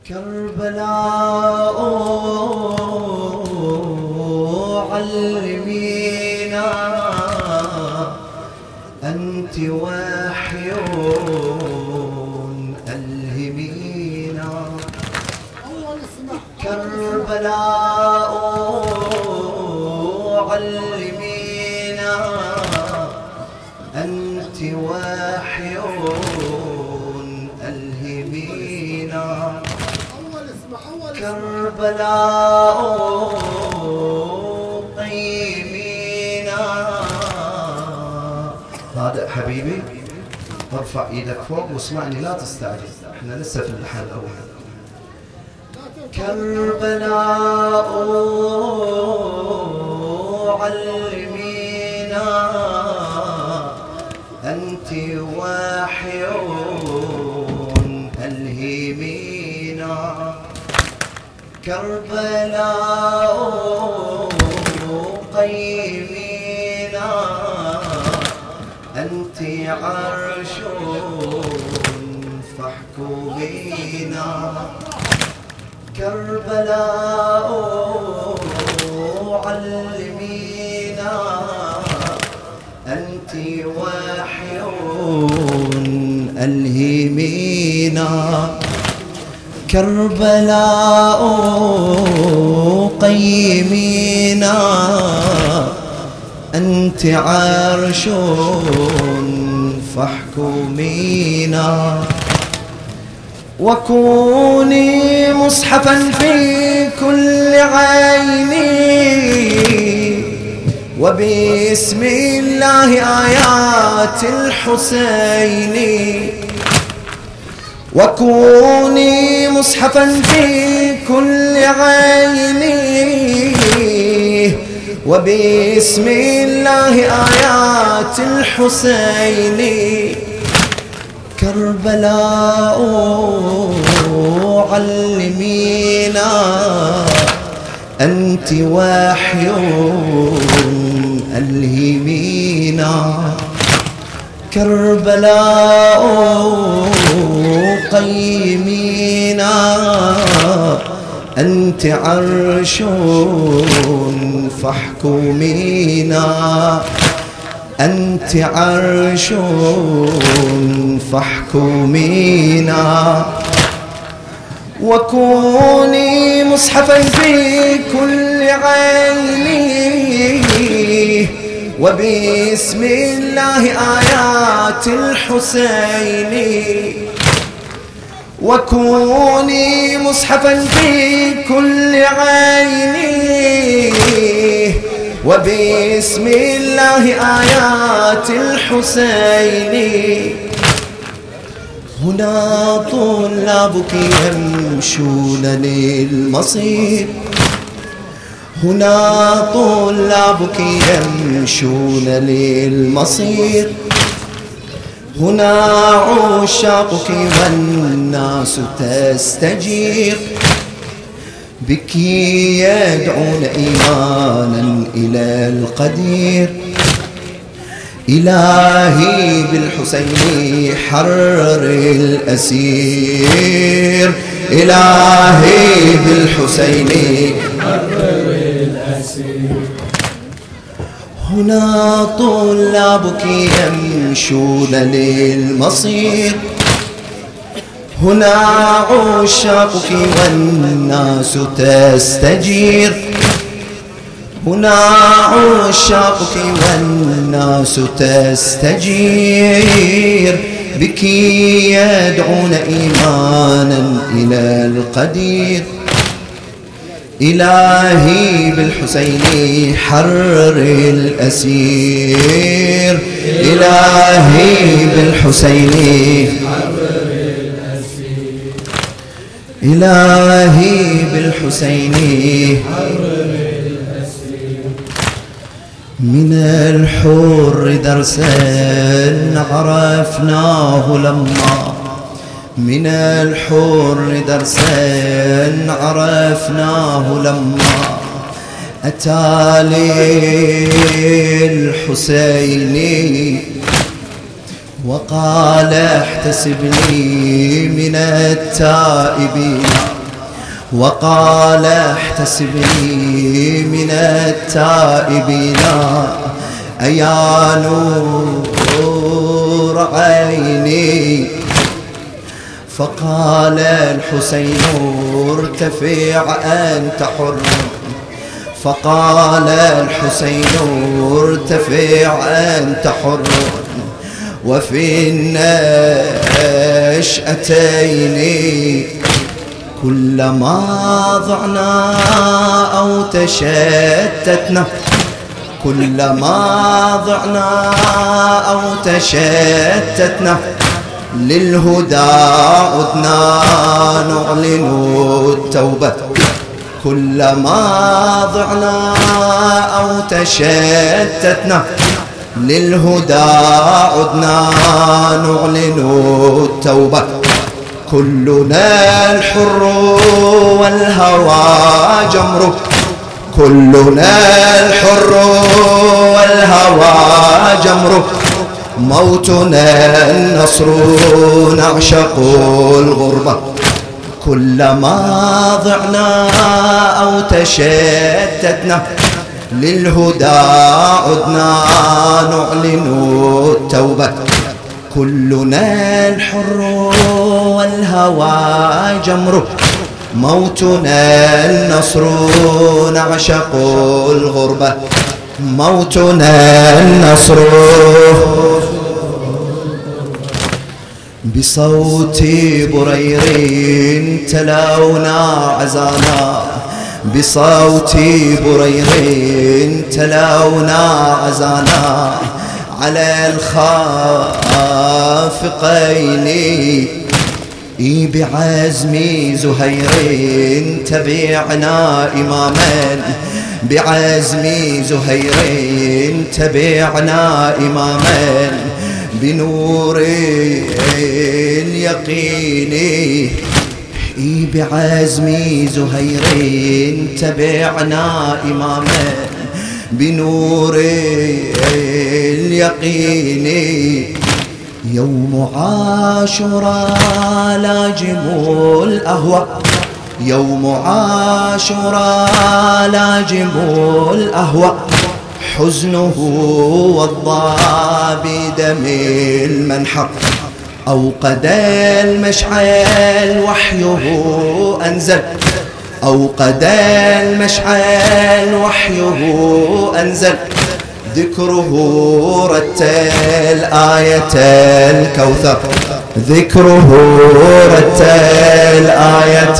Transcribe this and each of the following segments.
كربلاء علمينا أنت وحي ألهمينا. كربلاء علمينا أنت وحي ألهمينا. كربلاء قيمينا. هذا حبيبي ارفع ايدك فوق واسمعني لا تستعجل، احنا لسه في اللحن الاول. كربلاء علمينا أنت وحي ألهمينا. كربلاء قيمينا أنت عرش فاحكمينا. كربلاء علمينا أنت وحي ألهمينا. كربلاء قيمينا أنت عرش فاحكمينا. وكوني مصحفا في كل عيني وباسم الله آيات الحسين. وكوني مصحفا في كل عيني وباسم الله آيات الحسين. كربلاء علمينا أنت وحي ألهمينا. كربلاء قيمينا أنت عرش فاحكمينا. أنت عرش فاحكمينا. وكوني مصحفا في كل عيني وباسم الله آيات الحسين. وكوني مصحفا في كل عيني وباسم الله آيات الحسين. هنا طلابك يمشون للمصير. هنا طلابك يمشون للمصير. هنا عشاقك والناس تستجير. بك يدعون إيمانا إلى القدير. إلهي بالحسين حرر الأسير. إلهي بالحسين حرر الأسير. هنا طلابك يمشون للمصير. هنا عشاقك والناس تستجير. هنا عشاقك والناس تستجير. بك يدعون إيمانا إلى القدير. إلهي بالحسين حرر الأسير. إلهي بالحسين حرر الأسير. إلهي بالحسين حرر الأسير. من الحر درسا عرفناه لما. من الحر درسا عرفناه لما أتى للحسين وقال احتسبني من التائبين. وقال احتسبني من التائبين أيا نور عيني. فقال الحسين ارتفع أنت حر. فقال الحسين ارتفع أنت حر. وفي النشأتين كلما ضعنا أو تشتتنا كلما ضعنا أو تشتتنا للهدى عدنا نعلن التوبة. كلما ضعنا أو تشتتنا للهدى عدنا نعلن التوبة. كلنا الحر والهوى جمر. كلنا الحر والهوى جمر. موتنا النصر نعشق الغربة. كلما ضعنا أو تشتتنا للهدى عدنا نعلن التوبة. كلنا الحر والهوى جمر. موتنا النصر نعشق الغربة. موتنا النصر. بصوت برير تلاونا عزانا. بصوت برير تلاونا عزانا على الخافقين. بعزم زهير تبعنا إماما. بعزم زهير تبعنا إماما بنور اليقين. بعزم زهير تبعنا إماما بنور اليقين. يوم عاشوراء لاجم الأهوى. يوم عاشوراء لاجم الأهوى. حزنه وضى بدم المنحر. أوقد المشعل وحيه أنزل. أوقد المشعل وحيه أنزل. ذكره رتل آية الكوثر. ذكره رتل آية.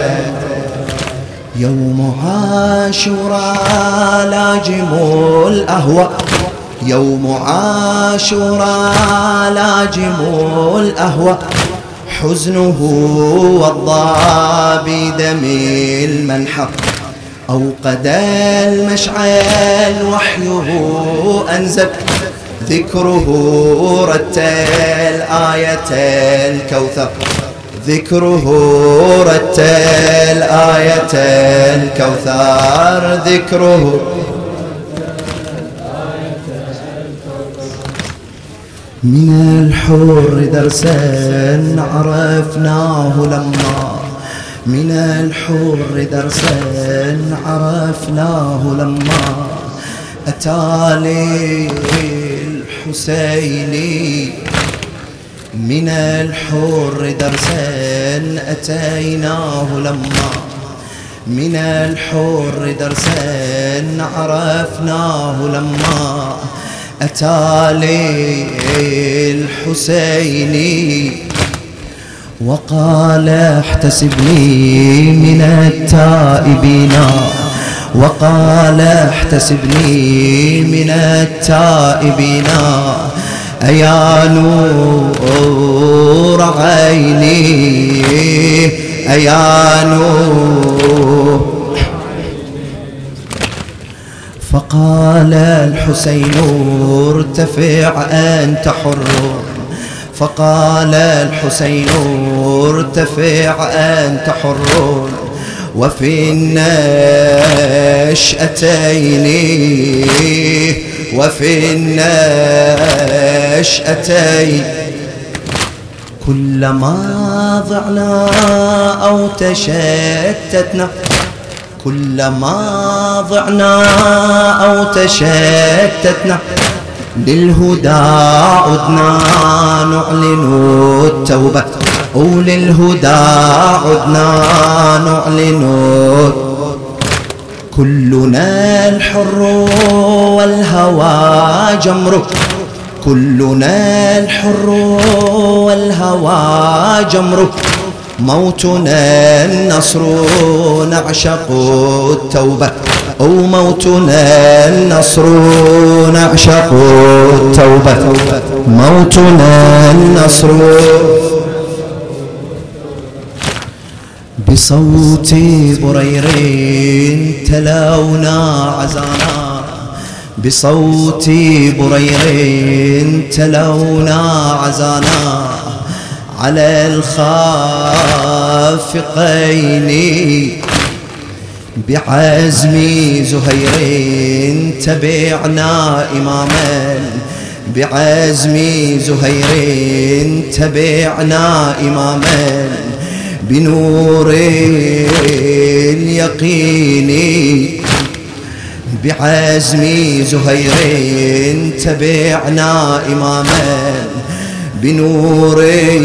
يوم عاشوراء لاجم الأهوى. يوم عاشوراء لاجم الأهوى. حزنه وضى بدم المنحر. أوقد المشعل وحيه أنزل. ذكره رتل آية الكوثر. ذكره رتل آية الكوثر. ذكره من الحر درسا عرفناه لما. من الحر درسا عرفناه لما أتى للحسين. من الحر درسا أتيناه لما. من الحر درسا عرفناه لما أتى للحسين. وقال احتسبني من التائبين. وقال احتسبني من التائبين أيا نور عيني. أيا نور. فقال الحسين ارتفع أنت حر. فقال الحسين ارتفع أنت حر. وفي النشأتين. وفي النشأتين كلما ضعنا أو تشتتنا، كلما ضعنا أو تشتتنا للهدى عدنا نعلن التوبة، وللهدى عدنا نعلن. كلنا الحر والهوى جمره، كلنا الحر والهوى جمره، موتنا النصر نعشق التوبة، أو موتنا النصر نعشق التوبة، موتنا النصر. بصوت برير تلونا عزانا، بصوت برير تلونا عزانا على الخافقين، بعزم زهير تبعنا إماما، بعزم زهير تبعنا إماما بنور اليقين، بعزم زهير تبعنا إماما بنور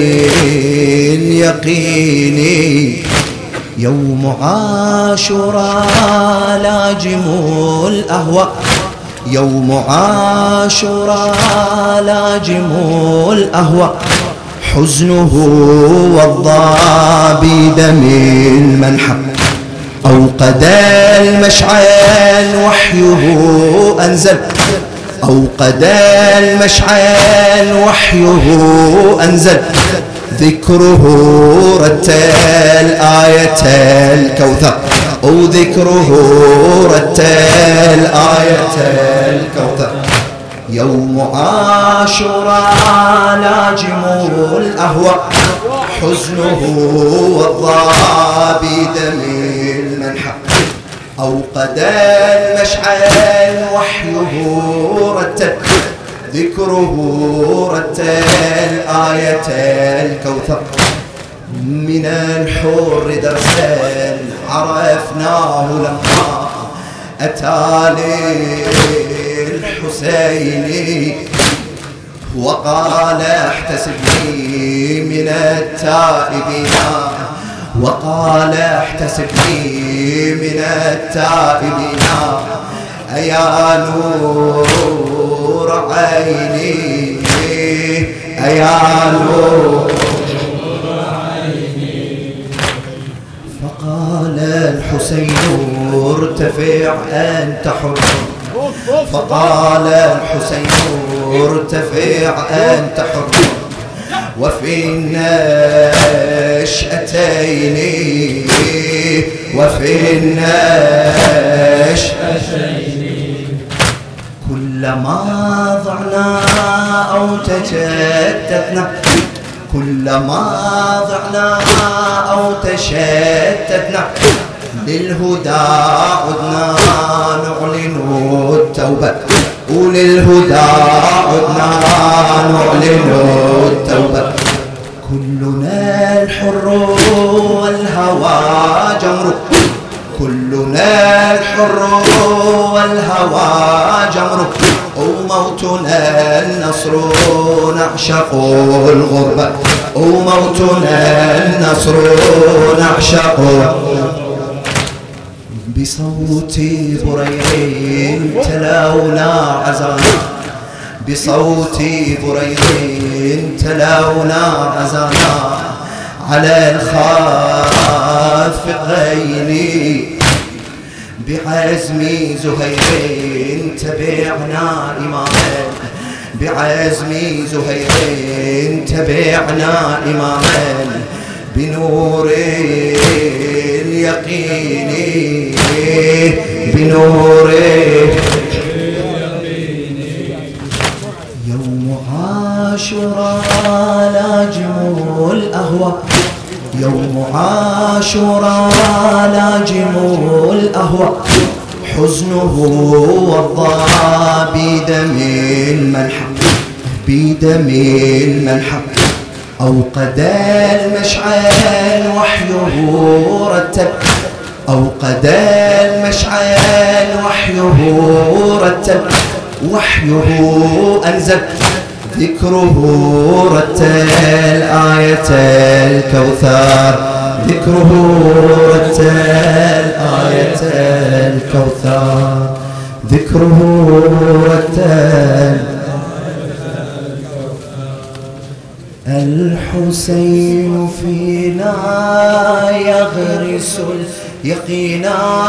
اليقين. يوم عاشوراء لاجم الأهوى، يوم عاشوراء لاجم الأهوى، حزنه وضى بدم المنحى، أوقد المشعل وحيه أنزل، أوقد المشعل وحيه أنزل، ذكره رتل آية الكوثر، أو ذكره رتل آية الكوثر. يوم عاشوراء لاجم الأهوى، حزنه وضى بدم المنحى، أوقد المشعل وحيه رتل، ذكره رتل آية الكوثر. من الحور درسا عرفناه لما أتى للحسين، وقال احتسبني من التائبين، وقال احتسبني من التائبين، أيا نور عيني، أيا نور عيني. فقال الحسين ارتفع أنت حر، فقال الحسين ارتفع أنت حر، وفي النشأتين، وفي النشأتين كلما ضعنا أو تشتتنا، كلما ضعنا أو تشتتنا للهدى عدنا نعلن التوبة، وللهدى عدنا نعلن التوبة. كلنا الحر والهوى جمره، كلنا الحر والهوى جمره، وموتنا النصر نعشق الغربة، وموتنا النصر نعشق. بصوت برير تلاونا عزانا، بصوت برير تلاونا عزانا على الخافقين، بعزم زهير تبعنا إماما، بعزم زهير تبعنا إماما بنور اليقين، بنور اليقين. يوم عاشوراء لاجم الأهوى، يوم عاشوراء لاجم الأهوى، حزنه وضى بدم المنحى، بدم المنحى، أوقد المشعل وحيه رتب، أوقد المشعل وحيه رتب، وحيه أنزل ذكره رتل آية الكوثر، ذكره رتل آية الكوثر، ذكره رتل. الحسين فينا يغرس اليقين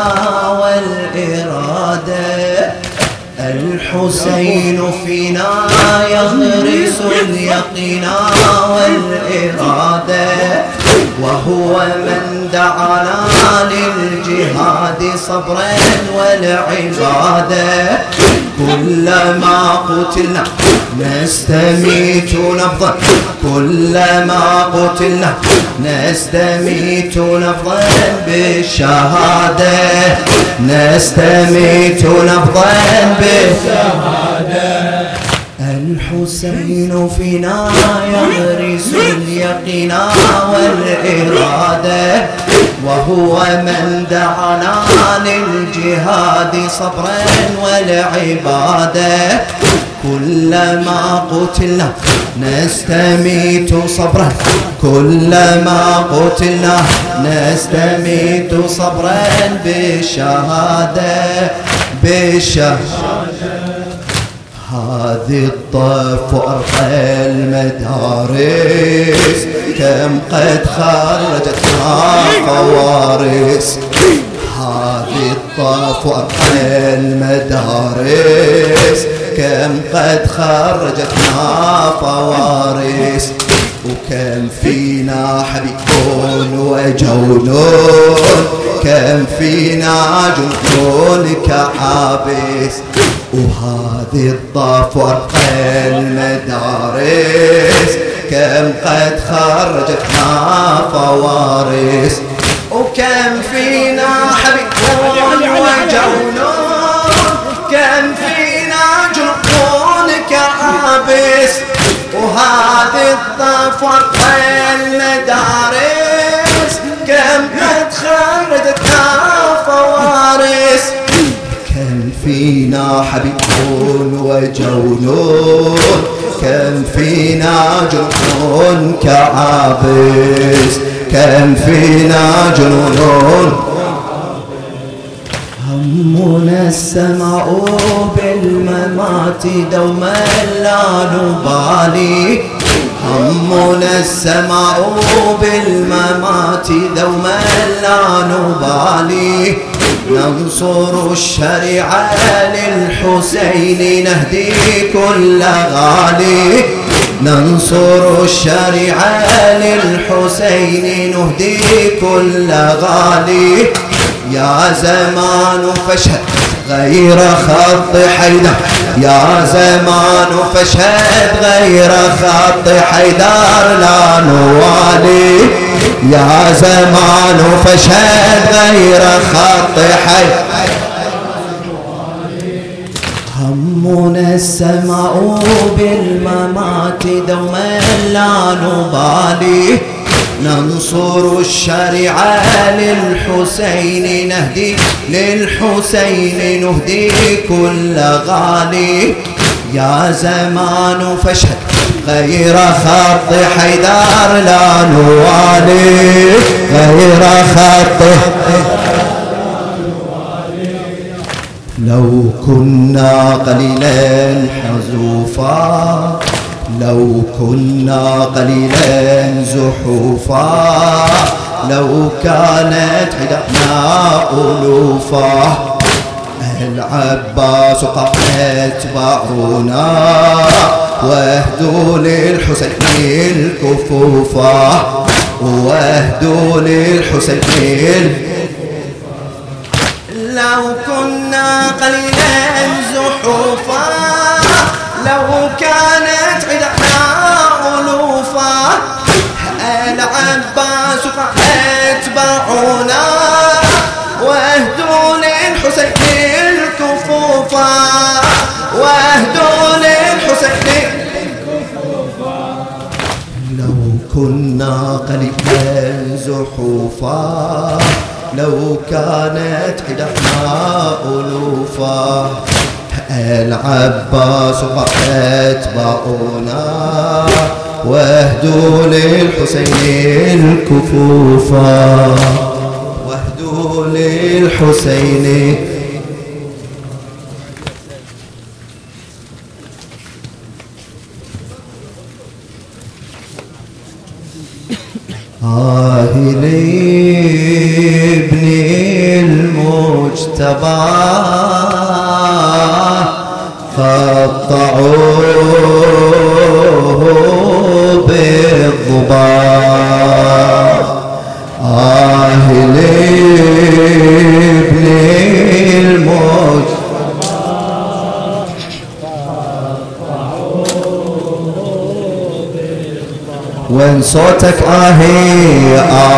والإرادة، الحسين فينا يغرس اليقين والإرادة، وهو من دعانا للجهاد صبرا والعبادة. كلما قتلنا نستميت نبضا، كلما قتلنا نستميت نبضا بالشهادة، نستميت نبضا بالشهادة. الحسين فينا يغرس اليقين والإرادة، وهو من دعانا للجهاد صبرا والعبادة. كلما قتلنا نستميت صبرا، كلما قتلنا نستميت صبرا بالشهادة، بالشهادة. هذه الطف وأرقى المدارس كم قد خرجتنا فوارس، هذه الطف وأرقى المدارس كم قد خرجتنا فوارس. وكم فينا حبيب وجون، كم فينا جنون كعابس. وهذه الطف وأرقى المدارس كم قد خرجتنا فوارس. وكم فينا حبيب وجون، كم فينا جنون كعابس. وهذه الطف وأرقى المدارس كم قد خرجتنا فوارس. كم فينا حبيب وجون، كم فينا جنون كعابس، كم فينا جنون. همنا السماء بالممات دوما لا نبالي، همنا السماء بالممات دوما لا نبالي. ننصر الشريعة للحسين نهدي كل غالي، ننصر الشريعة للحسين نهدي كل غالي. يا زمان فاشهد غير خط حيدر، يا زمان فاشهد غير خط حيدر لا نوالي. يا زمان فاشهد غير خط حيدر. همنا السماء بالممات دوما لا نبالي. ننصر الشريعة للحسين نهدي، للحسين نهدي كل غالي. يا زمان فاشهد غير خط حيدر لا نوالي، غير خط. لو كنا قليلا حزوفا، لو كنا قليلا زحوفا، لو كانت حدانا ألوفا. العباس قد اتبعونا واهدوا للحسين الكفوفا، واهدوا للحسين. لو كنا قليلا زحوفا، لو كانت عدنا ألوفا. العباس قد اتبعونا واهدوا للحسين الكفوفا، واهدوا للحسين الكفوفا. لو قليلا زحوفا لو كانت حدحنا ألوفا العباس فأتبعونا واهدوا للحسين الكفوفا واهدوا للحسين لابن المجتبى قطعوه بالضباب لابن المجتبى وين صوتك لابن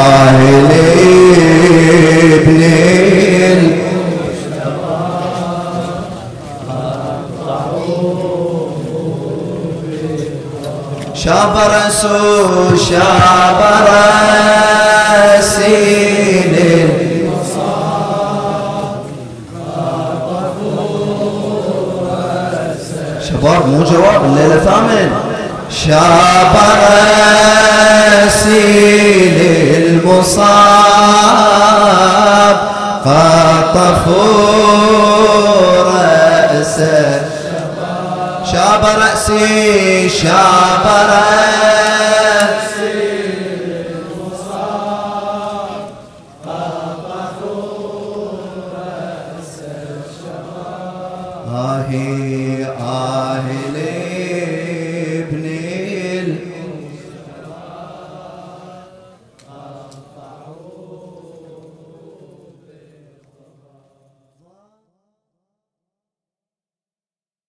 شاب رسول شاب رسيل شباب مو جواب الليلة ثامن شاب رسيل المصاب خطفوا رأسه شاب رأسي شاب رأسي